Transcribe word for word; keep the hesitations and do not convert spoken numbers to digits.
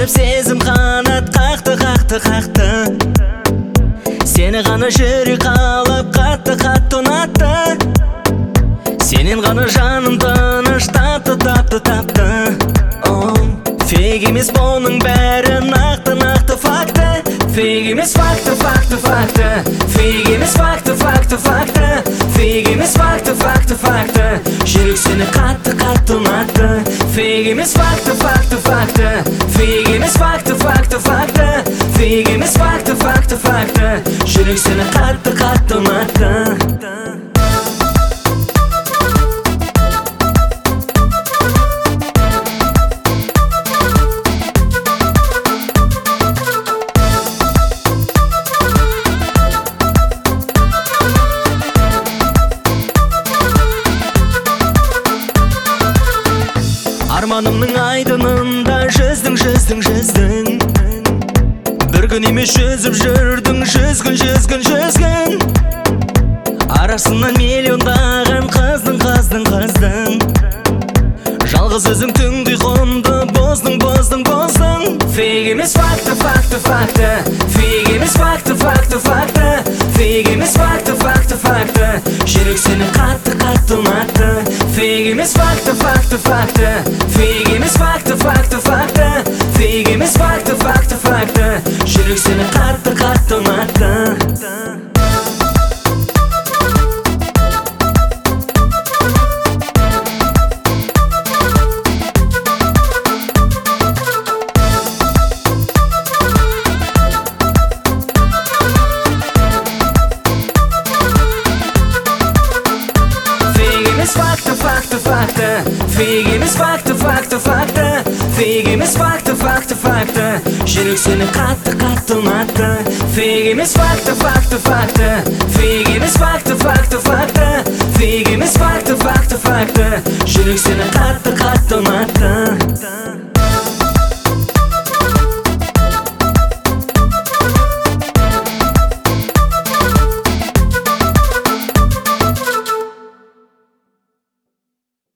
көріп сезім қанат қақты, қақты, қақты. Сені ғана жүрек қалап қатты, қатты ұнатты. Сенен ғана жаным тыныш тапты, тапты, тапты. Фейк емес бұның бәрі нақты, нақты факты. Фейк емес факты, факты, факты. Фейк емес факты, факты, факты. Фейк емес факты, факты, факты. Жүрек сені қатты, қатты ұнатты. Фейк емес факты, факты, факты. Фейк емес факты, факты, факты. Фейк емес факты, факты, факты. Жүрек сені қатты, қатты ұнатты. Арманымның айдынында жүздің, жүздің, жүздің. Бір күн емес жүзіп жүрдің, жүз күн, жүз күн, жүз күн. Арасынан миллиондаған қыздың, қыздың, қыздың. Жалғыз өзің түнді қонды, боздың, боздың, боздың. Фейк емес факты, факты, факты. Фейк емес факты, факты, факты. Фейк емес факты, факты, факты. Жүрек сені қатты, қатты ұнатты. Фейк емес факты, факты, факты. Фейк емес факты, факты, факты. Фейк емес факты, факты, факты. Жүрек сені қатты, қатты ұнатты. Факты, факты, факты. Фейк емес факты, факты, факты. Фейк емес факты, факты, факты. Жүрек сені қатты, қатты ұнатты. Фейк емес факты, факты, факты. Фейк емес факты, факты, факты. Фейк емес факты, факты, факты. Жүрек сені қатты, қатты ұнатты.